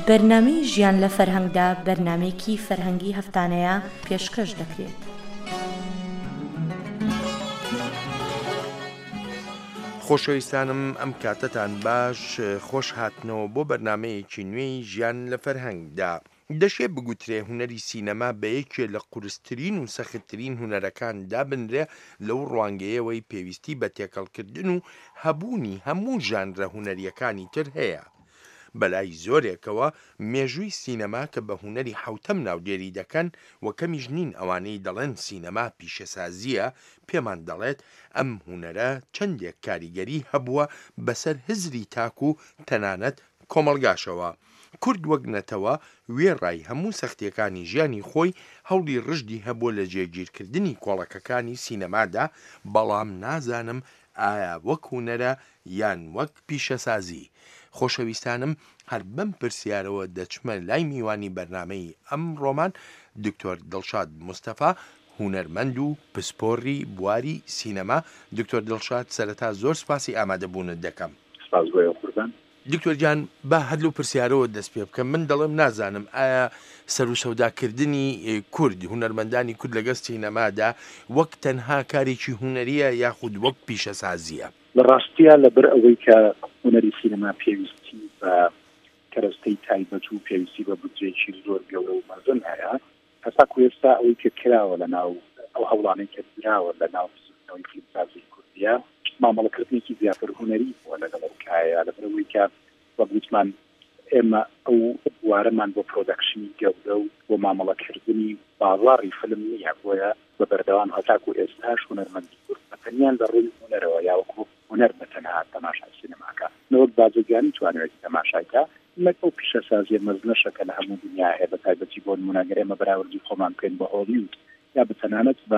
بەرنامەی ژیان لە فەرهەنگدا بەرنامەیەکی فەرهەنگی هەفتانەیە پێشکەش دەکرێت. خۆشەویستانم ئەم کاتتان باش خۆش هاتنەوە بۆ بەرنامەیەکی نوێی ژیان لە فەرهەنگدا. دەشێ بگوترێ هونەری سینەما بە یەکێ لە قورسترین و سەختترین هونەرەکان دابنرێ لەو ڕوانگەیەوەی پێویستی بە تێکەڵکردن و هەبوونی هەموو ژانرە هونەریەکانی تر هەیە. بەلای زۆرێکەوە مێژووی سینەما کە بە هونەری حوتەم ناودێری دەکەن و کەمیش نین ئەوانەی دەڵێن سینەما پیشەسازیە، پێمان دەڵێت ئەم هونەرە چەندێک کاریگەری هەبووە بەسەر هزری تاک و تەنانەت کۆمەڵگاشەوە. کورد وەک نەتەوە وێڕای هەموو سەختیەکانی ژیانی خۆی هەوڵی ڕژدی هەبووە لە جێگیرکردنی کۆڵەکەکانی سینەمادا، بەڵام نازانم ئایا وەک هونەرە یان وەک پیشەسازی. خۆشەویستانم، هەر بەم پرسیارەوە دەچمە لای میوانی بەرنامەی ئەم ڕۆمان دکتۆر دڵشاد مستەفا، هونەرمەند و پسپۆڕی بواری سینەما. دکتۆر دڵشاد، سەرەتا زۆر سپاسی ئامادەبوونت دەکەم. سپاس بۆ قوربان. دکتۆر جان، با هەرلو پرسیارەوە دەست پێ بکەم. من دەڵێم نازانم ئایا سەر و سەوداکردنی کورد، هونەرمەندانی کورد لەگەڵ سینەمادا وەک تەنها کارێکی هونەریە یاخود وەک پیشەسازیە؟ لە ڕاستیە لەبەر ئەوەی کە هونەری سینەما پێویستی بە کەرەستەی تایبەت و پێویستی بە بودجێکی زۆر گەورە و مەزن هەیە، هەساکو ئێستا ئەوەی کە کراوە لە ناو ئەو هەوڵانەی کە کراوە لە ناو بزرگنەوەی فیلمسازی کوردیە، مامەڵەکردنێکی زیاتر هونەری بووە لەگەڵ ئەو کایە، لەبەر ئەوەی کە وەک گوتمان ئێمە ئەو بوارەمان بۆ پرۆدەکشنی گەورە و بۆ مامەڵەکردنی بازاڕی فیلم نییە، بۆیە بە بەردەوام هەتاکو ئێستاش هونەرمەندی کورد بەتەنیان لە ڕووی هونەرەوە یا وەکو هونەر بەتەنها تەماشای سینەماکە نەوەک بازرگانی توانێت تەماشایکە لەک ئەو پیشەسازیە مەزنەشەکە لە هەموو دنیا هەیە، بە تایبەتی بۆ نمونەگەر ئێمە بەراوردی خۆمان بکەین بە هۆلیوود یا بەتەنانەت بە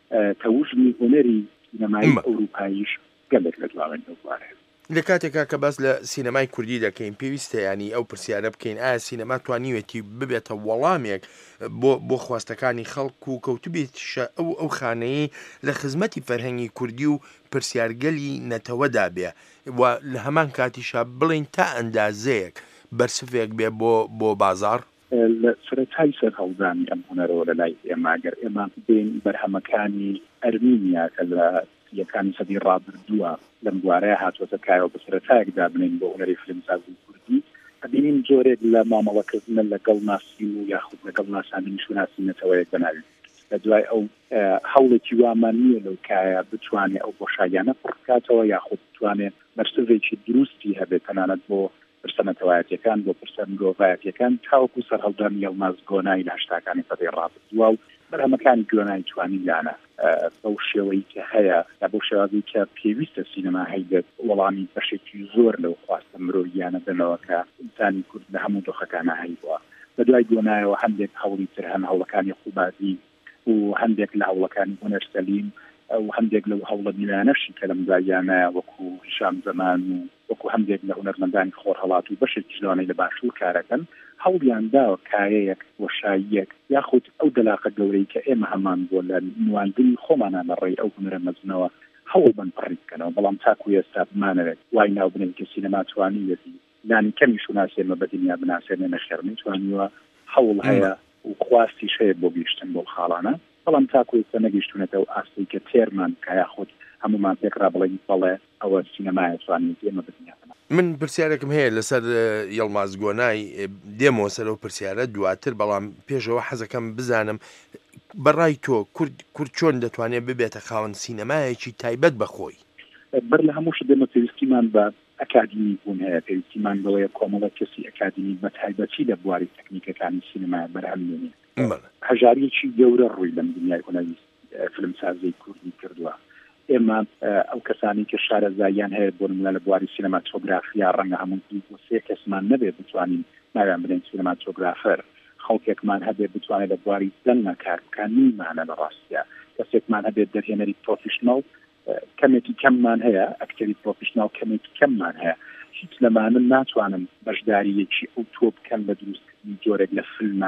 تەوژمی هونەری سینەمای ئەوروپاییش گەلێک لە دواوێنەوە بوارێت. لە کاتێکا کە باس لە سینەمای کوردی دەکەین، پێویستە ینی ئەو پرسیارە بکەین ئایا سینەما توانیوێتی ببێتە وەڵامێک بۆ خواستەکانی خەڵک و کەوتوبێتیشە ئەو خانەیە لە خزمەتی فەرهەنگی کوردی و پرسیارگەلی نەتەوەدا بێ و لە هەمان کاتیشە بڵین تا ئەندازەیەک بەرسفێک بێ بۆ بازار؟ لە سەرەتای سەر هەڵدانی ئەم هونەرەوە لە لای ئێمە گەر ئێمە بین بەرهەمەکانی ئەرمینیا کە لە یەکانی سەدی ڕابردووە لەم بوارەیە هاتوۆتە کایەوە بە سەرەتایەکدا بنین بۆ هونەری فیلمسازی کوردی، ئەبینین جۆرێک لە مامەڵەکردنە لەگەڵ ناسی و یاخود لەگەڵ ناساندنی شوناسینەتەوەیەک بەناوی. لە دوای ئەو هەوڵێکی وامان نییە لەو کایە بتوانێت ئەو بۆشاییانە پڕکاتەوە یاخود بتوانێت بەرسڤێکی دروستی هەبێت تەنانەت بۆ پرسەنەتەوایەتیەکان بۆ پرسەنگۆڤایەتیەکان تاوەکو سەرهەڵدانی هێڵماز گۆنای لە هەشتاکانی سەدەی ڕابردووە و بەرهەمەکانی گۆنای توانیلانە بەو شێوەی کە هەیە یا بەو شێوازی کە پێویستە سینەما هەیبێت وەڵامی بەشێکی زۆر لەو خواستە مرۆڤیانە بنەوە کە ئینسانی کورد لە هەموو دۆخەکانە هەیبووە. لە دوای گۆنایەوە هەندێک هەوڵی تر هەن، هەوڵەکانی خوبازی و هەندێک لە هەوڵەکانی هونەر سەلیم و هەندێک لەو هەوڵە نوێنەشی کە لەم دایانە وەکو هیشام زەمان و وەکو هەندێک لە هونەرمەندانی خۆرهەڵات و بەشێکی جوانەی لە باشوور کارەکەن هەوڵیانداوە کایەیەک وەشاییەک یاخود ئەو دەلاقە گەورەی کە ئێمە هەمان بۆ لە نواندنی خۆمانە لە ڕێی ئەو هونەرە مەزنەوە هەوڵ بن پڕی بکەنەوە، بەڵام تاکو ئێستا بمانەوێت وای ناو بنین کە سینەما توانیوێتی لانی کەمی شوناسێمە بە دنیا بناسێنێ نەخێرنی توانیوە هەوڵ هەیە و خواستی شەیە بۆ گەیشتن بۆ خاڵانە، بەڵام تاکو ئێستا نەگەیشتونەتەوە ئاستی کە تێرمان کە یاخود هەمومان پێکرا بڵێن بەڵێ ئەوە سینەمایە توانیت ئێمە بە دنیا. من پرسیارێکم هەیە لەسەر یەڵماز گۆنای دێمەوە سەر ئەو پرسیارە دواتر، بەڵام پێشەوە حەزەکەم بزانم بەڕای تۆ کورد چۆن دەتوانێت ببێتە خاوەن سینەمایەکی تایبەت بەخۆی؟ بەر لە هەموو شتێمە پێویستیمان بە ئەکادمی بوون هەیە، پێویستیمان بڵێ کۆمەڵە کەسی ئەکادمی بە تایبەتی لە بواری تەکنیکەکانی سینەما بەرهەمێنێ. هەژاریەکی گەورە ڕووی لەم دنیای هونەری فیلمسازی کوردی کردووە. ئێمە ئەو کەسانی کە شارەزاییان هەیە بۆ نمونە لە بواری سینەماتۆگرافیا ڕەنگە هەموو بۆ سێ کەسمان نەبێت بتوانین ناویان بنین سینەماتۆگرافەر، خەڵکێکمان هەبێت بتوانێت لە بواری دەنگە کار بکات نیمانە لە ڕاستیە، کەسێکمان هەبێت دەرهێنەری پرۆفیشنەڵ کەمێکی کەممان هەیە، ئەکتەری پرۆفیشنەڵ کەمێکی کەممان هەیە، هیچ لەمانە ناتوانم بەشداریەکی ئەو تۆ بکەم بە دروستکردنی جۆرێک لە فیلمە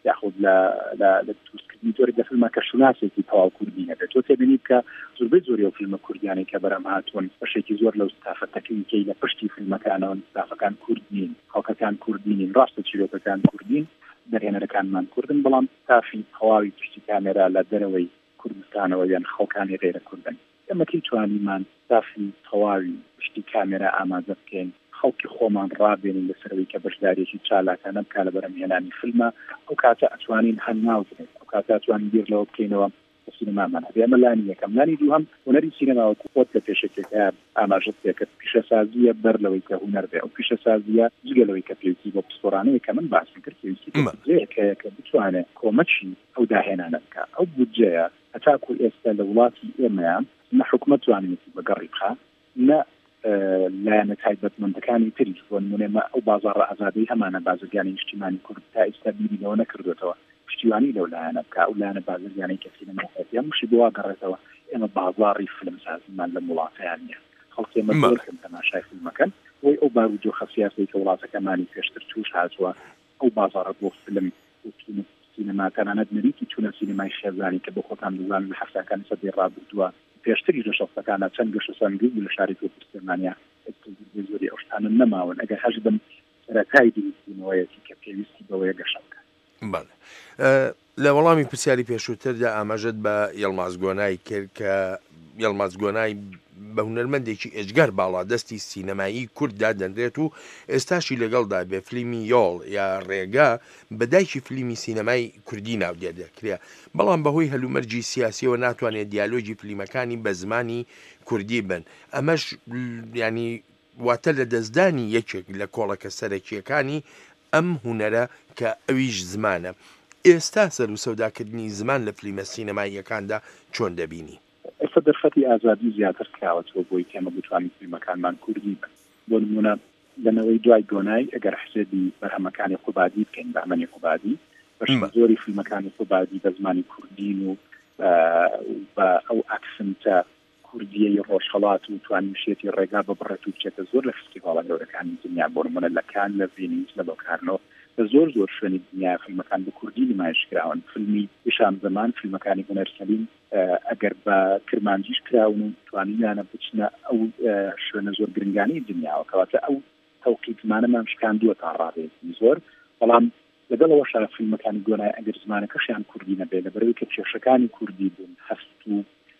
یاخود لە دروستکردنی زۆری لە فیلمەکە شوناسێکی تەواو کوردی هەبێت تۆ تێبینی کە زۆربەی زۆری ئەو فیلمە کوردیانەی کە بەرەم هاتوون بەشێکی زۆر لەو ستافەتەکەی لە پشتی فیلمەکانەوە ستافەکان کوردین خەڵکەکان کوردینین ڕاستە چیرۆکەکان کوردین دەرهێنەرەکانمان کوردن بەڵام ستافی تەواوی پشتی کامێرا لە دەرەوەی کوردستانەوە یان خەڵکانی غێرە کوردن ئەمەکی توانیمان ستافی تەواوی پشتی کامێرا ئامادە بکەین خەڵکی خۆمان ڕابێنین لەسەرەوەی کە بەشدارێکی چالاکانە بکا لە بەرەمهێنانی فیلمە ئەو کاتە ئەتوانین هەنگاو بکەین ئەو کاتە ئەتوانین بیر لەوە بکەینەوە سینەمامان هەبێ ئەمە لانی یەکەم لانی دووهەم هونەری سینەماوەکو خۆت لە پێشێکەکە ئاماژەت پێکرد پیشەسازیە بەر لەوەی کە هونەر بێ ئەو پیشەسازیە جگەلەوەی کە پێویستی بۆ پسپۆرانەیە کە من باسم کرد پێویستی کە بتوانێت کۆمەچی ئەو داهێنانە بکە ئەو بودجەیە هەتاکو ئێستا لە وڵاتی ئێمەیان نە حکومەت توانێتی بەگەڕی بخا نە لایەنە تایبەتمەندەکانی تریش بۆ نمونێ ئەو بازاڕە ئازادەی هەمانە بازرگانی نیشتیمانی کورد تا ئێستا بیرینەوە نەکردوێتەوە پشتیوانی لەو لایەنە بکە ئەو لایەنە بازرگانەی کە سینەماکەیە مشی بۆ واگەڕێتەوە ئێمە بازاڕی فیلمسازیمان لە وڵاتەیان نیە خەڵکی ئێمە زۆرکەم تەماشای فیلمەکەن بۆی ئەو باروجۆخە سیاسەی کە وڵاتەکەمانی پێشتر توش هاتووە ئەو بازاڕە بۆ فیلم سینەما تەنانەت نەریتی چوونە سینەمای شێزانی کە بۆ خۆتان دەزانن لە هەفتەکانی سەدەی ڕابردووە پێشتری لە شەخصەکانە چەند گەشە سەنگی لە شاری کوردستانیا زۆری ئەو شتانە نەماون ئەگەر هەش بن سەرەتای دیویستینەوەیەتی کە پێویستی بەوەیە گەشە بکەن. لە وەڵامی پرسیاری پێشووتردا ئاماژەت بە یەڵماز گۆنای کرد کە یەڵماز گۆنای بە هونەرمەندێکی ئێجگار باڵا دەستی سینەمایی کورددا دەنرێت و ئێستاشی لەگەڵدا بێ فیلمی یۆڵ یا ڕێگا بەدایکی فیلمی سینەمای کوردی ناودێ دەکرێت بەڵام بەهۆی هەلومەرجی سیاسیەوە ناتوانێت دیالۆجی فیلمەکانی بە زمانی کوردی بن ئەمەش ینی واتە لە دەستدانی یەکێک لە کۆڵەکە سەرەکیەکانی ئەم هونەرە کە ئەویش زمانە ئێستا سەر و سەوداکردنی زمان لە فیلمە سینەماییەکاندا چۆن دەبینی؟ ئێستا دەرفەتی ئازادی زیاتر کراوەتەوە بۆی کەمە بتوانین فیلمەکانمان کوردی بن بۆ نمونە لەنەوەی دوای گۆنای ئەگەر حسێبی بەرهەمەکانی خوبادی بکەین بەهمەنی خوبادی بەش زۆری فیلمەکانی خوبادی بە زمانی کوردین و بە ئەو ئەکسنتە کوردیەی ڕۆژهەڵات و توانیشێتی ڕێگا بەبڕێت و بچێتە زۆر لە فستیڤاڵە گەورەکانی دنیا بۆ نمونە لە کان لە ڤێنیس لە لۆکارنۆ بە زۆر شوێنی دنیا فیلمەکان بە کوردی نمایشکراون فیلمی پیشان زەمان فیلمەکانی هونەر سەلیم ئەگەر بە کرمانجیش کراون و توانیانە بچنە ئەو شوێنە زۆر گرنگانی دنیاوە کەواتە ئەو تەوقیت زمانەمان شکاندووە تا ڕابێتی زۆر بەڵام لەگەڵەوە شار فیلمەکانی گۆنای ئەگەر زمانەکەشیان کوردی نەبێ لەبەرەوەی کە کێشەکانی کوردی بوون هەست و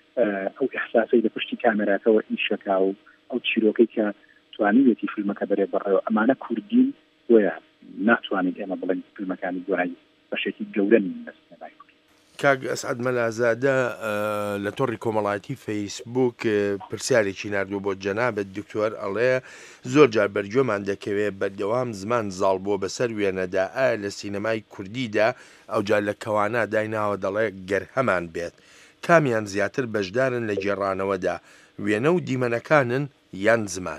ئەو ئیحساسەی لە پشتی کامێراکەوە ئیشەکا و ئەو چیرۆکەی کە توانیوێتی فیلمەکە بەرێ بەڕێوە ئەمانە کوردی وەیە ناتوانین ئێمە بڵێن فیلمەکانی گۆنای بەشێکی گەورە نین لە سینەمای کوردی. کاک ئەسعەد مەلازادە لە تۆڕی کۆمەڵایەتی فەیسبوک پرسیارێکی نردووە بۆ جەنابەت دکتۆر ئەڵێ زۆر جار بەرگۆمان دەکەوێت بەردەوام زمان زاڵ بۆ بەسەر وێنەدا ئایا لە سینەمای کوردیدا ئەو جار لە کەوانە دایناوە دەڵێ گەر هەمان بێت کامیان زیاتر بەشدارن لە گێڕانەوەدا وێنە و دیمەنەکانن یان زمان؟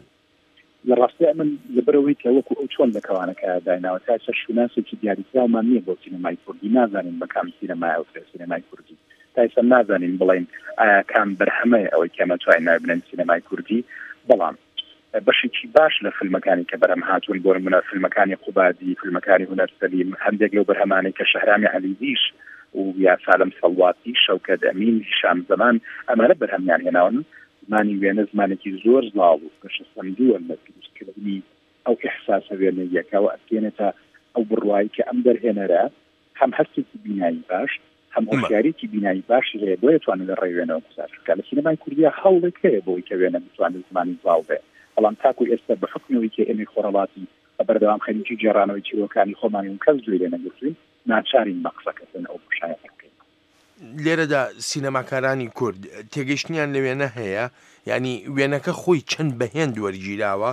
لە ڕاستی من لەبەرەوەی کە وەکو ئەو چۆن لەکەوانەکە دایناوە تا سەر شوناسێکی دیاریکراومان نییە بۆ سینەمای کوردی نازانین بە کام سینەمای ئەو سینەمای کوردی تا ئێستا نازانین بڵین ئایا کام بەرهەمەیە ئەوەی کەمە توانین نابنێن سینەمای کوردی بەڵام بەشێکی باش لە فیلمەکانی کە بەرەم هاتوون بۆ نمونە فیلمەکانی خوبادی فیلمەکانی هونەر سەلیم هەندێک لەو بەرهەمانەی کە شەهرامی عەلیزیش و یا سالم سەڵواتی شەوکەت ئەمین هیشام زەمان ئەمانە بەرهەمیان هێناون زمانی وێنە زمانێکی زۆر زاڵ و گەشە سەنگیوە لە دروستکردنی ئەو ئیحساسە وێنەیەکەوە ئەتێنێتە ئەو بڕوایی کە ئەم دەرهێنەرە هەم هەستێکی بینایی باش هەم هۆشیارێکی بینایی باش هەیە بۆ یەتوانێت لە ڕێوێنەوە گوزارکە لە سینەمای کوردیە هەوڵێک هەیە بۆی کە وێنە بتوانێت زمانی زاڵ بێ بەڵام تاکو ئێستا بە حکمەوەی کە ئێمەی خۆرەڵاتی بە بەردەوام خەریکی جێڕانەوەی چیرۆکانی خۆمانی کەس گوێ لێ نەگرتوین ناچارین بە قسەکردن ئەو بشایەت بکەین. لێرەدا سینەماکارانی کورد تێگەشتنیان لە وێنە هەیە ینی وێنەکە خۆی چەند بەهێند وەرگیراوە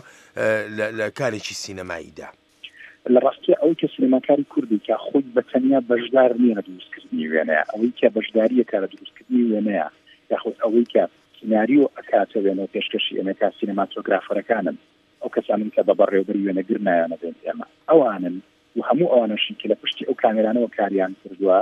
لە کارێکی سینەماییدا لە ڕاستی ئەوەی کە سینەماکاری کوردی کە خۆی بەتەنیا بەشدار نییە لە دروستکردنی وێنەیە ئەوەی کە بەشداریەکە لە دروستکردنی وێنەیە یاخود ئەوەی کە سیناریۆ ئەکاتە وێنە پێشکەشی ئێمەکە سینەماتۆگرافەرەکانن ئەو کەسانن کە بە بەڕێوەبەری وێنەگر نایانە بێن ئێمە ئەوانن و هەموو ئەوانەشی کە لە پشتی ئەو کامێرانەوە کاریان کردووە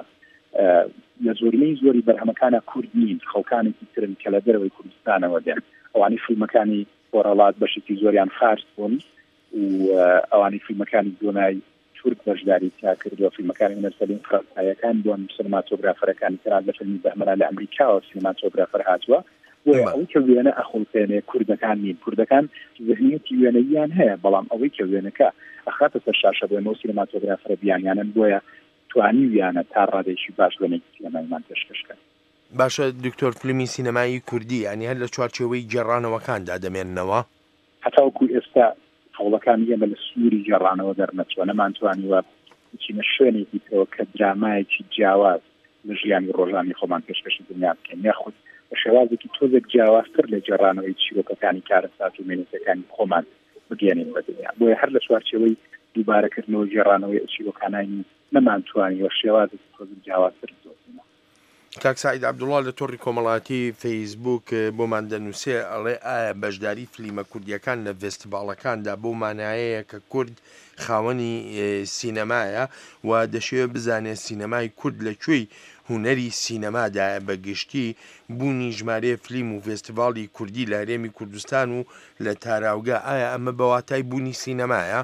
لە زۆرینەی زۆری بەرهەمەکانە کورد نین خەڵکانێکی ترن کە لە دەرەوەی کوردستانەوە دێن ئەوانی فیلمەکانی خۆرەڵات بەشێکی زۆریان فارس بوون و ئەوانی فیلمەکانی دۆنای تورک بەشداری تا کردووە فیلمەکانی هونەرسەرین فەرەنساییەکان بۆن سینماتۆگرافەرەکانی تران لە فیلمی بەهمەرا لە ئەمریکاوە سینماتۆگرافەر هاتووە بۆیە ئەوەی کە وێنە ئەخڵسێنێ کوردەکان نین کوردەکان ذهنیەتی وێنەیان هەیە بەڵام ئەوەی کە وێنەکە ئەخاتە سەر شاشە بۆ سینماتۆگرافەرە بیانیانن بۆیە توانی ویانە تا ڕادێکی باش وێنەی سینەمایمان پێشکەشکەن. باشە دکتۆر فیلمی سینەمایی کوردی ینی هەر لە چوارچێوەی گێڕانەوەکاندا دەمێننەوە هەتاوەکو ئێستا هەوڵەکانی ئێمە لە سووری گێڕانەوە دەرنەچوە نەمانتوانیوە بچینە شوێنێکی تەوە کە درامایەکی جیاواز لە ژیانی ڕۆژانی خۆمان پێشکەشی دنیا بکەین یاخود بە شێوازێکی تۆزێک جیاوازتر لە گێڕانەوەی چیرۆکەکانی کارەسات و مێنێتەکانی خۆمان بگەێنین بە دنیا بۆیە هەر لە چوارچێوەی دووبارەکردنەوە گێڕانەوەی چیرۆکانانی نەمانتوانیوە شێوازێکی تۆزێک جیاوازتر دۆزینەوە. کاک سعید عەبدوڵڵا لە تۆڕی کۆمەڵایەتی فەیسبووک بۆمان دەنووسێ ئەڵێ ئایا بەشداری فلیمە کوردیەکان لە فێستیڤاڵەکاندا بۆ مانایەیە کە کورد خاوەنی سینەمایە و دەشێوە بزانێت سینەمای کورد لەکوێی هونەری سینەمادایە بەگشتی بوونی ژمارەیە فلیم و فێستیڤاڵی کوردی لە هەرێمی کوردستان و لە تاراوگا ئایا ئەمە بەواتای بوونی سینەمایە؟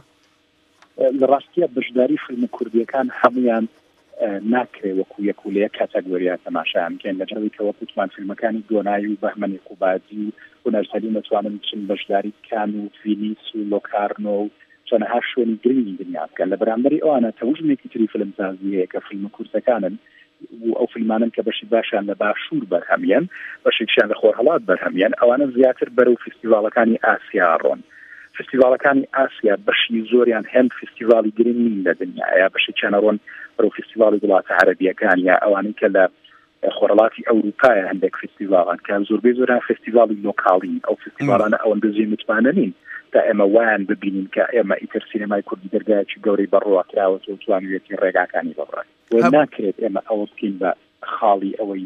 لە ڕاستیە بەشداری فلیمە کوردیەکان هەمویان ناکرێ وەکو یەکولەیە کاتەگۆریا تەماشایان بکەین لەجەڕەوەی کە وەکوتمان فیلمەکانی دۆنایی و بەهمەنی قوبادی و هونەرسەری نەتوانن بچن بەشداری کان و فینیس و لۆکارنۆ و چەنەها شوێنی گرنگی دنیا بکەن لە بەرامبەری ئەوانە تەوژمێکی تری فیلمسازیەیە کە فیلمە کوردەکانن و ئەو فیلمانن کە بەشی باشیان لە باشوور بەرهەمیان بەشێکیان لە خۆرهەڵات بەرهەمیان ئەوانە زیاتر بەرەو فستیڤاڵەکانی ئاسیا ڕۆن. فستیڤاڵەکانی ئاسیا بەشی زۆریان هەند فستیڤاڵی گرنگین لە دنیاە بەشێکیانە ڕۆن بەرەو فستیڤاڵی وڵاتە عەرەبیەکان یا ئەوانەی کە لە خۆرهەڵاتی ئەوروپایە هەندێک فستیڤاڵان کە زۆربەی زۆران فستیڤاڵی لۆکاڵین ئەو فستیڤاڵانە ئەوەندە زیێ متمانە نین تا ئێمە وایان ببینین کە ئێمە ئیتر سینەمای کوردی دەرگایەکی گەورەی بەڕۆکراوە و توانوێتی ڕێگاکانی بەڕێن و ناکرێت ئێمە ئەوە بکەین بە خاڵی ئەوەی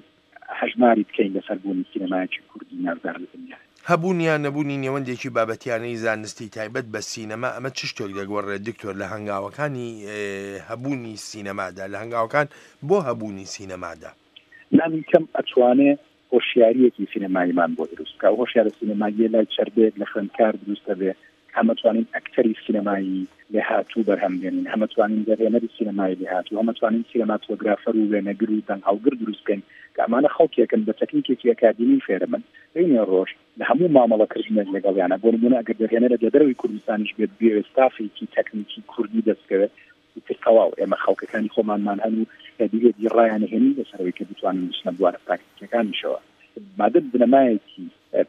هەژماری بکەین لەسەر بوونی سینەمایەکی کوردی ناردار لە دنیا. هەبوونیان نەبوونی نێوەندێکی بابەتیانەی زانستی تایبەت بە سینەما ئەمە چ شتێک دەگۆڕێت دکتۆر لە هەنگاوەکانی هەبوونی سینەمادا لە هەنگاوەکان بۆ هەبوونی سینەمادا نامی کەم ئەتوانێ هۆشیاریەکی سینەماییمان بۆ دروست بکە هۆشیارە سینەماییە لای چەربێت لە خوێندکار دروستە بێ هەمەتوانین ئەکتەری سینەمایی لێ هاتوو بەرهەمبێنین هەمەتوانین دەرێنەری سینەمایی لێ هاتوو هەمەتوانین سینەماتۆگرافەر و وێنەگر و دەنگ هەڵگر دروست بکەین کە ئەمانە خەڵکێکن بە تەکنیکێکی ئەکادمی فێرەمن بینێ ڕۆژ لە هەموو مامەڵەکردنێک لەگەڵیانە بۆ نمونە ئەگەر دەرهێنەرە لە دەرەوەی کوردستانیش بێت بێ ستافێکی تەکنیکی کوردی دەستکەوێت تەواو ئێمە خەڵکەکانی خۆمانمان هەن و دیگە ڕایانە هێنی لەسەرەوەی کە بتوانین بچنە بوارە پراکتیکەکانیشەوە مادە بنەمایەکی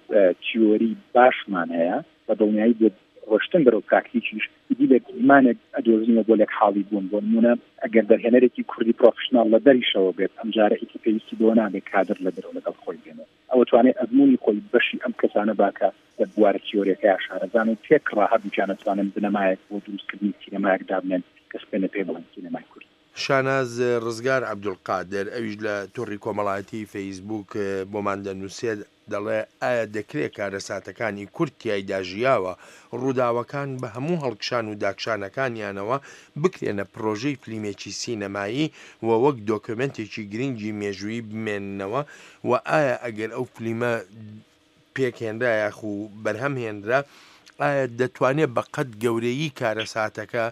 تیۆری باشمان هەیە بە دڵنیایی بێت ڕۆشتن بەرەو پراکتیکیش دیلێک ئیمانێک ئەدۆزینە بۆ لێک حاڵی بوون بۆ نمونە ئەگەر دەرهێنەرێکی کوردی پرۆفشنال لە دەریشەوە بێت ئەم جارە ئیتی پێویستی بۆ نابێت کادر لە دەرەوە لەگەڵ خۆی بێنێت ئەوە توانێت ئەزمموی خۆی بەشی ئەم کەسانە باکە لە بوارە تیۆریەکەی شارەزان و تێک ڕاهەبووچانەتوانن بنەمایەک بۆ دروستکردنی سینەمایەک دابنێن کەس پێ نەپێ بڵێن سینەمای کورد. شاناز ڕزگار عەبدولقادر ئەویش لە تۆڕی کۆمەڵایەتی فەیسبووک بۆمان دەنووسێت دەڵێ ئایا دەکرێت کارەساتەکانی کورد تیایدا ژیاوە ڕووداوەکان بە هەموو هەڵکشان و داکشانەکانیانەوە بکرێنە پرۆژەی فلیمێکی سینەمایی و وەک دۆکمنتێکی گرنگی مێژووی بمێننەوە و ئایا ئەگەر ئەو فلیمە پێکهێنرا یاخ و بەرهەم هێنرا ئایا دەتوانێت بە قەت گەورەیی کارەساتەکە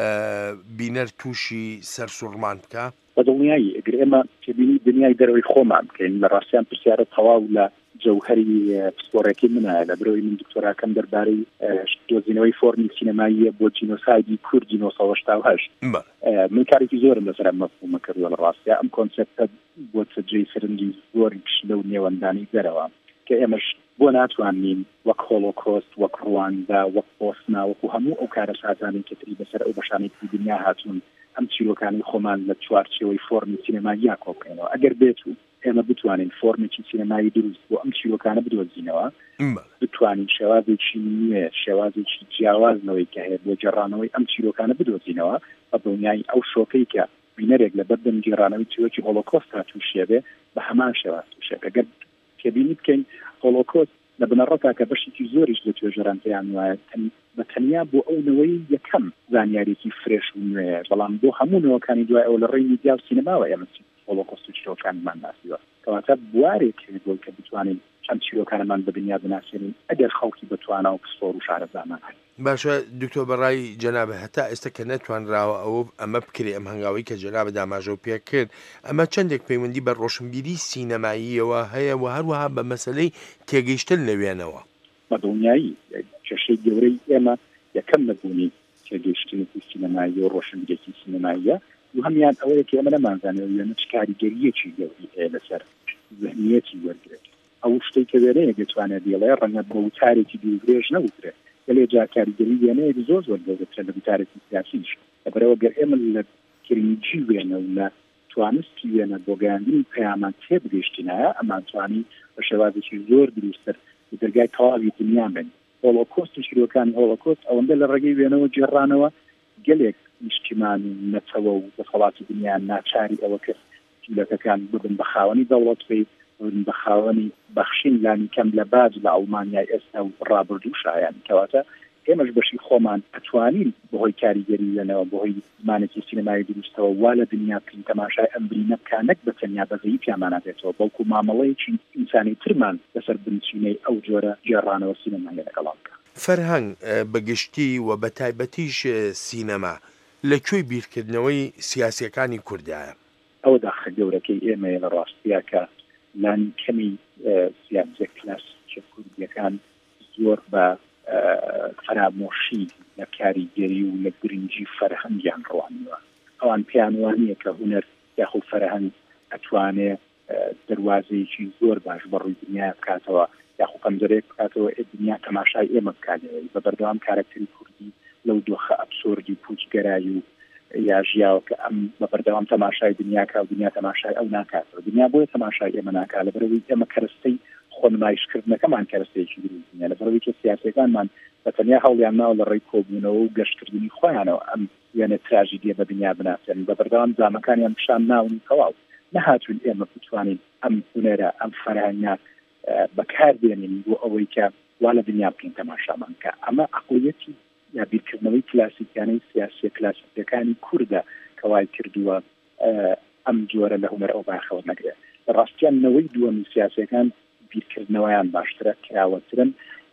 بینەر تووشی سەر سوڕمان بکە؟ بە دڵنیایی ئەگەر ئێمە تێبینی دنیای دەرەوەی خۆمان بکەین لە ڕاستیان پرسیارە تەواو لە جەوهەری پسپۆڕێکی منایە لە برەوەی من دکتۆراکەم دەربارەی دۆزینەوەی فۆرمی سینەماییە بۆ جینۆسایدی کورد 1970 من کارێکی زۆرم لەسەر مەفهومە کردووە لە ڕاستیە ئەم کۆنسێپتە بۆ جێی سەرنجی زۆری پشلە و نێوەندانی دەرەوە کە ئێمەش بۆ ناتوانین وەک هۆلۆکۆست وەک ڕواندا وەک بۆسنا وەکو هەموو ئەو کارەساتانی کە تری بەسەر ئەو بەشانێکی دنیا هاتوون ئەم چیرۆکانی خۆمان لە چوارچێوەی فۆرمی سینەماییە کۆبکەینەوە ئەگەر بێت و ئێمە بتوانین فۆرمێکی سینەمایی دروست بۆ ئەم چیرۆکانە بدۆزینەوە بتوانین شێوازێکی نوێ شێوازێکی جیاوازنەوەی کە هەیە بۆ جێڕانەوەی ئەم چیرۆکانە بدۆزینەوە بە دڵنیایی ئەو شۆکەی کە بینەرێک لە بەردەم گێڕانەوەی چیرۆکی هۆلۆکۆست هاتوو شێبێ بە هەمان شێواز تووشێت ئەگەر تێبینی بکەین هۆلۆکۆست لە بنەڕەتا کە بەشێکی زۆریش لە توێژەرانتەیان وایە بە تەنیا بۆ ئەوەوەی یەکەم زانیاریی فرێش و نوێ بەڵام بۆ هەموو نەوەکانی دوای ئەو لە ڕێی میدیا و سینەماوە ئێمە هۆلۆکۆست و چیرۆکانمان ناسیوە کەواتە بوارێک بۆی کە بتوانین ئەم چیرۆکانەمان بە دنیا بناسێنین ئەگەر خەڵکی بتوانە و پسپۆر و شارەزامان هەن. باشە دکتۆر بەڕای جەنابە هەتا ئێستا کە نەتوانراوە ئەمە بکرێ ئەم هەنگاوی کە جەنابە داماژەوە پێ کرد ئەمە چەندێک پەیوەندی بە ڕۆشنبیری سینەماییەوە هەیە و هەروەها بە مەسەلەی تێگەیشتن لەوێنەوە بە دڵنیایی کێشەی گەورەی ئێمە یەکەم نەبوونی تێگەیشتنێکی سینەمایی و ڕۆشنبیرێکی سینەماییە و هەمیان ئەوەیە کە ئێمە نەمانزانێت وێنە چ کاریگەریەکی گەوری هەیە لەسەر ذهنیەتی وەرگێت ئەو شتەی کە وێنەیە دەتوانێت دێڵێ ڕەنگە بە وتارێکی دوورگرێژ نەوترێت لێ جا کاریگەری وێنەیەک زۆر وەرگێترێت لە وتارێکی سیاسیش لەبەرەوە گەر ئێمە لە کرینجی وێنە و لە توانستی وێنە بۆ گەیاندنی پەیامان تێبگەیشتینایە ئەمان توانی بە شێوازێکی زۆر دروستتر دەرگای تەواوی دنیا بن هۆڵۆکۆست و شیرۆکانی هۆڵۆکۆست ئەوەندە لە ڕێگەی وێنەوە جێڕانەوە گەلێک نیشتیمان نەتەوە و دەسەڵاتی دنیا ناچاری ئەوە کە جوولەکەکان ببن بە خاوەنی دەوڵەت بن بە خاوەنی بەخشین لانی کەم لە باج لە ئەڵمانیای ئێستا و ڕابردوو شایانی کەواتە ئێمەش بەشی خۆمان ئەتوانین بەهۆی کاریگەری وێنەوە بەهۆی زمانێکی سینەمای دروستەوە وا لە دنیا بکەین تەماشای ئەم برینە بکانەک بە تەنیا بەزەیی پیاماناتێتەوە بەڵکو مامەڵەیەکی ئینسانی ترمان لەسەر بنچینەی ئەو جۆرە گێڕانەوە سینەمای لەگەڵام بکە. فەرهەنگ بەگشتی و بە تایبەتیش سینەما لەکوێی بیرکردنەوەی سیاسیەکانی کوردایە ئەوە داخە گەورەکەی ئێمەیە لە ڕاستیە کە لانی کەمی سیاسە کلاسیکە کوردیەکان زۆر بە فرامۆشی لە کاریگەری و لە گرنگی فەرهەنگیان ڕوانیوە ئەوان پێیانوانیە کە هونەر یاخود فەرهەنگ ئەتوانێت دەواازەیەکی زۆر باش بەڕووی دنیا بکاتەوە یاخود پەنجەرەیەک بکاتەوە دنیا تەماشای ئێمە بکاتەوە بە بەردەوام کارکتەری کوردی لەو دۆخە ئەبسۆردی پوچگەرایی و یا ژیاوە کە ئەم بە بەردەوام تەماشای دنیاکە و دنیا تەماشای ئەو ناکاتەوە دنیا بۆیە تەماشای ئێمە ناکات لەبەرەوەی ئێمە کەرەستەی خۆنمایشکردنەکەمان کەرەستەیەکی دروستنیە لەبەرەوەی کە سیاسەکانمان بە تەنیا هەوڵیان ماوە لە ڕێی کۆبوونەوە و گەشتکردنی خۆیانەوە ئەم یانە تراژیدیە بە دنیا بناسێن بە بەردەوام زامەکانیان پیشان ناون تەواو نەهاتوون ئێمە بتوانین ئەم هونەرە ئەم فەرهەنگە بەکاردێنین بۆ ئەوەی کە وا لە دنیا بکەین تەماشامان کە ئەمە عقلیەتی یا بیرکردنەوەی کلاسیکیانەی سیاسی کلاسیکەکانی کووردە کەوای کردووە ئەم جۆرە لە هونەر ئەو باخەوە نەگرێت لە ڕاستیانەوەی دووەمی سیاسەکان بیرکردنەوەیان باشترە کراوەترن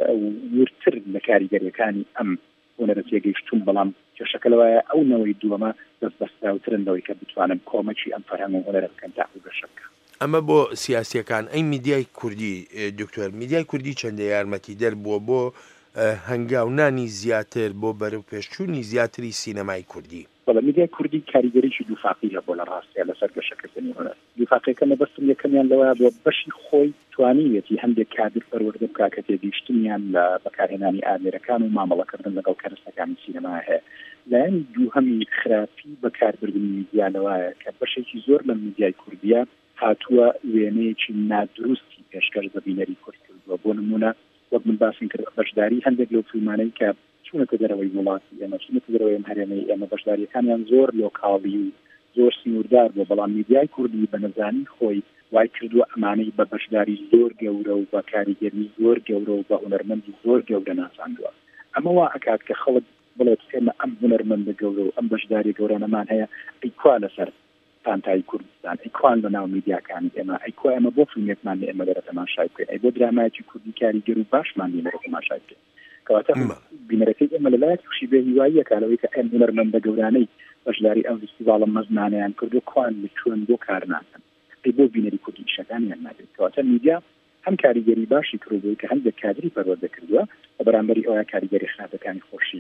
ورتر لە کاریگەریەکانی ئەم هونەرە تێگەیشتوون بەڵام کێشەکەلەوەیە ئەو نەوەی دووەمە دەست بەستراوترن لەوەی کە بتوانن کۆمەکی ئەم فەرهەنگ و هونەرە بکەن تا گەشە بکەن. ئەمە بۆ سیاسیەکان ئەی میدیای کوردی دکتۆر میدیای کوردی چەندە یارمەتی دەربووە بۆ هەنگاونانی زیاتر بۆ بەرەو پێشچوونی زیاتری سینەمای کوردی بەڵام میدیای کوردی کاریگەریی دووفاقیە بۆ لە ڕاستیە لەسەر گەشەکردنی هونەر دووفاقیەکە مەبەستم یەکەمیان لەوە بۆ بەشی خۆی توانیوێتی هەندێک کادر پەروەردە بکا کە تێگەیشتنیان لە بەکارهێنانی ئامێرەکان و مامەڵەکردن لەگەڵ کەرەستەکانی سینەما هەیە لایەنی دووهەمی خراپی بەکاربردنی میدیانەوەیە کە بەشێکی زۆر لە میدیای کوردیە هاتووە وێنەیەکی نادروستی پێشکەش بە بینەری کورد کردووە بۆ نمونە وەک من باسم کرد بەشداری هەندێک لەو فیلمانەی کە چونەتە دەرەوەی وڵاتی ئێمە چونەتە دەرەوەی ئەم هەرێمەی ئێمە بەشداریەکانیان زۆر لۆکاڵی و زۆر سنووردار بۆ بەڵام میدیای کوردی بە نەزانی خۆی وای کردووە ئەمانەی بە بەشداری زۆر گەورە و بە کاریگەری زۆر گەورە و بە هونەرمەندی زۆر گەورە ناساندووە ئەمە وا ئەکات کە خەڵک بڵێت ئێمە ئەم هونەرمەندە گەورە و ئەم بەشداری گەورانەمان هەیە ئەیکوا لەسەر تانتای کوردستان ئەیکوان بە ناو میدیاکانی ئێمە ئەیکوا ئێمە بۆ فیلمێکمان لە ئێمە دەرە تەماشای بکەین ئەی بۆ درامایکی کوردی کاریگەر و باشمان لێرە تەماشای بکەین کەواتە بینەرەکەی ئێمە لەلایەک تووشی بێ هیواییە کالەوەی کە ئەم هونەرمەندە گەورانەی بەشداری ئەم فستیڤاڵە مەزنانەیان کردو کوان لەکوێن بۆ کار ناکەن ئەی بۆ بینەری کوردی شەکانیان نادێت کەواتە میدیا هەم کاریگەری باشی کردووە کە هەندێک کادری پەروەردە کردووە بە بەرامبەری ئەوە کاریگەری خراپەکانی خۆشی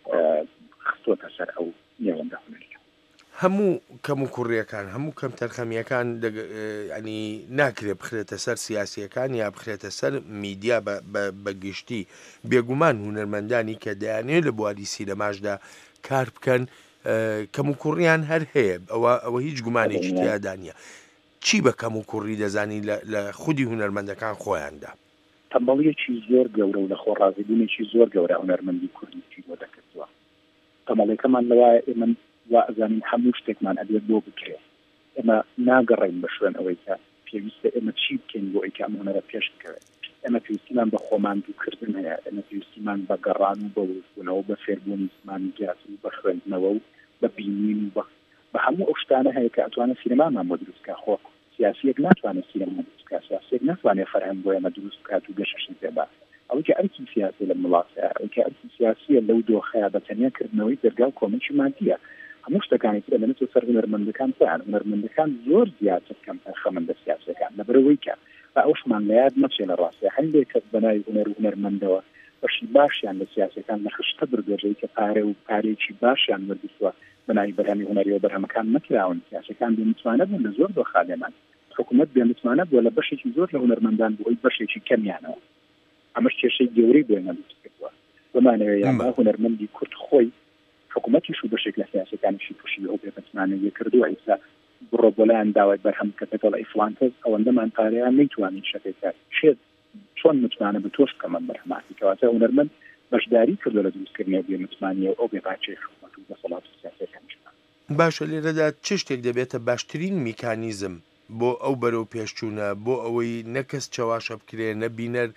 خستۆتە سەر ئەو نێوەندە هونەری هەموو کەم و کوڕیەکان هەموو کەم تەرخەمیەکان ینی ناکرێت بخرێتە سەر سیاسیەکان یا بخرێتە سەر میدیا بەگشتی بێگومان هونەرمەندانی کە دەیانێت لە بواری سینەماشدا کار بکەن کەم و کوڕیان هەر هەیە ئەوە هیچ گومانێکی تیادا نیە چی بە کەم و کوڕی دەزانی لە خودی هونەرمەندەکان خۆیاندا تەمەڵیەکی زۆر گەورە و لە خۆڕازیبوونێکی زۆر گەورە هونەرمەندی کوردی بۆ دەکردووە تەمەڵەکەمان لەوایە ئێمە وازانین هەموو شتێکمان ئەبێت بۆ بکرێت ئێمە ناگەڕین بە شوێن ئەوەی کە پێویستە ئێمە چی بکەین بۆ ئەوەی کە ئەم هونەرە پێش بکەوێت ئێمە پێویستیمان بە خۆمان دووکردن هەیە ئێمە پێویستیمان بە گەڕان و بە وروستبوونەوە بە فێربوونی زمانی جیاتی و بە خوێندنەوە و بە بینین و بە هەموو ئەو شتانە هەیە کە ئەتوانێت سینەمامان بۆ دروستکە خۆ سیاسیەک ناتوانێت سینەما دروست بکات، سیاسیەک ناتوانێت فەرهەنگ بۆ ئێمە دروست بکات و گەشەشی پێبا. ئەوەی ئەرکی سیاسی لە وڵاتەیە، ئەوەی ئەرکی سیاسیە لەو دۆخەیە بە تەنیاکردنەوەی دەرگا و کۆمەڵکی مادیە. هەموو شتەکانی تر دەبێت سەر هونەرمەندەکان بکەن. هونەرمەندەکان زۆر زیاتر کەم خەمەندە سیاسەکان لەبەرەوەی کە ئەوشمان لە یاد نەچێ لە ڕاستیە هەندێک کەس بەناوی هونەرمەندەوە بەشی باشیان لە سیاسەکان لە خشتە بردوێژەی کە پارە و پارێکی باشیان وەرگرتووە بەناوی بەرهەمی هونەری و بەرهەمەکان نەکراون. سیاسەکان بێمتوانە بوون لە زۆر دۆخە لێمان، حکوومەت بێمتوانە بووە لە بەشێکی زۆر لە هونەرمەندان بۆی بەشێکی کەمیانەوە. ئەمەش کێشەی گەورەی بۆ ئێمە دروست کردووە. بمانەوێت یانما هونەرمەندی کورد خۆی حکوومەتیش و بەشێک لە سیاسەکانیشی تووشی ئەو بێمتوانەیە کردووە. ئیستا بڕۆ بۆلایەن داوای بەرهەم کە دەگەڵ فڵان کەس ئەوەندەمان پارەیان نەیتوانین شەکەیکات شێت چۆن متمانە بە تۆش کەمە بەرهەماتی کەواتە هونەرمەند بەشداری کردو لە دروستکردنی ئەو بێمتمانیە و ئەو بێباچەی حکوومەت و دەسەڵات سیاسەکانیشمان. باشە لێرەدا چ شتێک دەبێتە باشترین میکانیزم بۆ ئەو بەرەو پێشچوونە، بۆ ئەوەی نەکەس چاواشە بکرێ، نەبینەر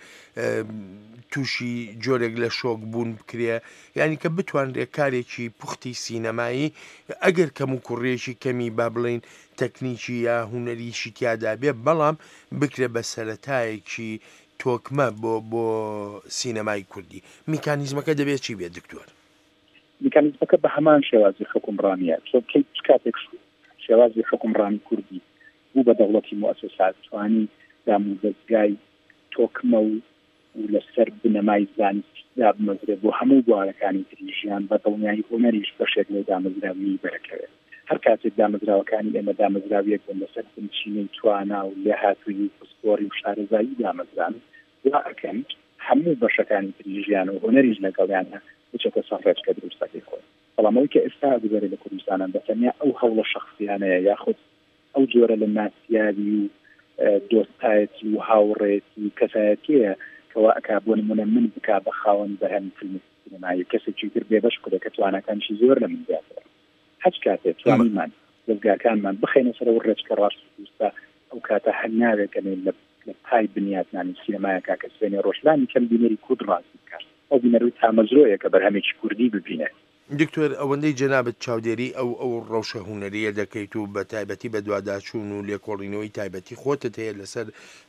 تووشی جۆرێک لە شۆک بوون بکرێ، یعنی کە بتوانرێ کارێکی پوختی سینەمایی ئەگەر کەم و کوڕێکی کەمی با بڵین تەکنیکی یا هونەریشی تیادا بێ، بەڵام بکرێ بە سەرەتایەکی تۆکمە بۆ سینەمای کوردی. میکانیزمەکە دەبێت چی بێت دکتۆر؟ میکانیزمەکە بە هەمان شێوازی حکومڕانیە. کاتێک شێوازی حکومڕانی کوردی بوو بە دەوڵەتی موسسات توانی دامودەستگای تۆکمە و لەسەر بنەمای زانستی بمەزرێت بۆ هەموو بوارەکانی تریژیان بە دڵنیایی هۆنەریش بەشێک لە دامەزراوی بەرەکەوێت. هەر کاتێک دامەزراوەکانی ئێمە دامەزراویەک بن لەسەر بنچینەی توانا و لێهاتووی پسپۆری و شارەزایی دامەزران وا ئەکەن هەموو بەشەکانی تریژیان و هۆنەریش لەگەڵیانە بچێتە سەفرەجکە دروستەکەی خۆی. بەڵام ئەوەی کە ئێستا دوبارە لە کوردستانان بەتەنیا ئەو هەوڵە شەخصیانەیە یاخود ئەو جۆرە لە ناسیاری و دۆستایەتی و هاوڕێتی کەسایەتیە کەوا ئەکا بۆ نمونە من بکا بە خاوەن بەرهەمی فیلمی سینەمایی کەسێکی تر بێبەش کودە کە توانەکانشی زۆر لە من زیاترە. هەچ کاتێک توانیمان دەستگاکانمان بخەینە سەر ئەو ڕێچکە ڕاست دووستا ئەو کاتە هەر ناوێکەنێ لە پای بنیاتنانی سینەمایەکە کە سوێنێ ڕۆژلانی کەم بینەری کورد ڕاستی بکات. ئەو بینەروی تامەزرۆیە کە بەرهەمێکی کوردی ببینێت. دکتۆر ئەوەندەی جەنابەت چاودێری ئەو ڕەوشە هونەریە دەکەیت و بە تایبەتی بە دوواداچوون و لێکۆڵینەوەی تایبەتی خۆتت هەیە لەسەر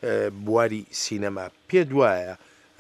بواری سینەما، پێ دوایە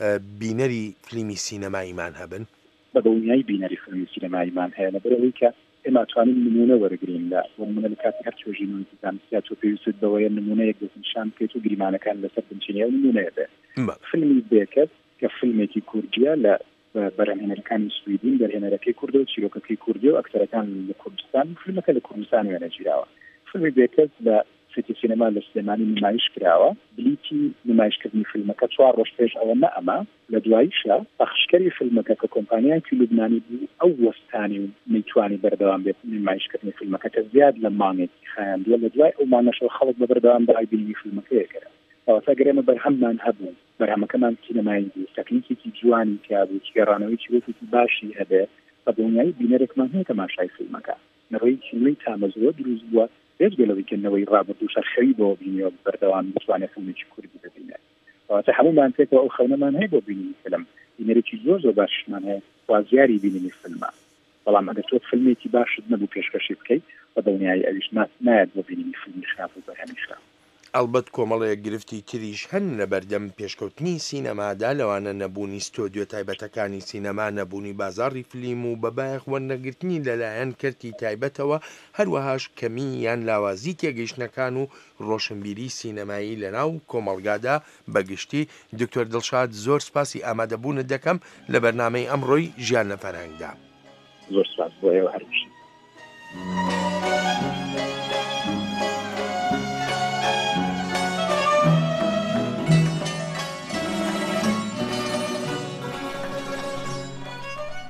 بینەری فیلمی سینەماییمان هەبن؟ بە دڵنیایی بینەری فیلمی سینەماییمان هەیە لەبەرەوەی کە ئێمە توانین نمونە وەرەگرین لە نمونە لە کاتی هەر توێژینەوەی زانستی تۆ پێویست بەوەیە نمونەیەک دەستنیشان بکەیت و گریمانەکان لەسەر بنچینەیە و نمونەیە بێت. فیلمی بێکەت کە فیلمێکی کوردیە لە بەرهەمهێنەرەکانی سویدین بەرهێنەرەکەی کوردە و چیرۆکەکەی کوردی و ئەکتەرەکان لە کوردستان فیلمەکە لە کوردستان وێنەگیراوە. فیلمی بێکەت لە سێتی سینەما لە سلێمانی نمایش کراوە. بلیتی نمایشکردنی فیلمەکە 4 ڕۆژ پێش ئەوە نەئەما لە دواییشە پەخشکەری فیلمەکە کە کۆمپانیایەکی لوبنانی بوو ئەو وەستانی و نەیتوانی بەردەوام بێت نمایشکردنی فیلمەکە کە زیاد لە مانگێکی خایاندووە لە دوای ئەو مانگەشەوە خەڵک بە بەردەوام داوای بینینی فیلمەکەیەکەرە. ئەوەتا گەرێمە بەرهەممان هەبوو، بەرهەمەکەمان سینەمایی بوو، تەکنیکێکی جوانی تیا بوو، گێڕانەوەیکی وەکێکی باشی هەبێ، بە دڵنیایی بینەرێکمان هەیە تەماشای فیلمەکە. نەڕۆی فیلمی تامەزرۆ دروست بووە بێجگەلەوەیکردنەوەی ڕابردوو شەرخەوی بۆ بینیەوە بەردەوام بتوانێت فیلمێکی کوردی ببینێت. ئەوەتا هەموومان پێکەوە ئەو خەونەمان هەیە بۆ بینینی فیلم. بینەرێکی زۆر باشمان هەیە خوازیاری بینینی فیلمە. بەڵام ئەگەر تۆ فیلمێکی باشت نەبوو پێشکەشی بکەیت بە دڵنیایی ئەویش نایەت بۆ بینینی فیلمی خراپ و بەرهەمی خراپ. ئەلبەت کۆمەڵەیە گرفتی تریش هەن لە بەردەم پێشکەوتنی سینەمادا، لەوانە نەبوونی ستۆدیۆ تایبەتەکانی سینەما، نەبوونی بازاڕی فیلم و بەبایەخ وەرنەگرتنی لەلایەن کەرتی تایبەتەوە، هەروەهاش کەمی یان لاوازی تێگەیشتنەکان و ڕۆشنبیری سینەمایی لەناو کۆمەڵگادا بەگشتی. دکتۆر دڵشاد زۆر سپاسی ئامادەبوونت دەکەم لە بەرنامەی ئەمڕۆی ژیان لە فەرهەنگدا. زۆر سپاس بۆ ئێوە هەرگیز.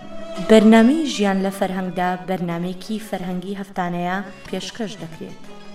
بەرنامەی ژیان لە فەرهەنگدا بەرنامەیەکی فەرهەنگی هەفتانەیە پێشکەش دەکرێت.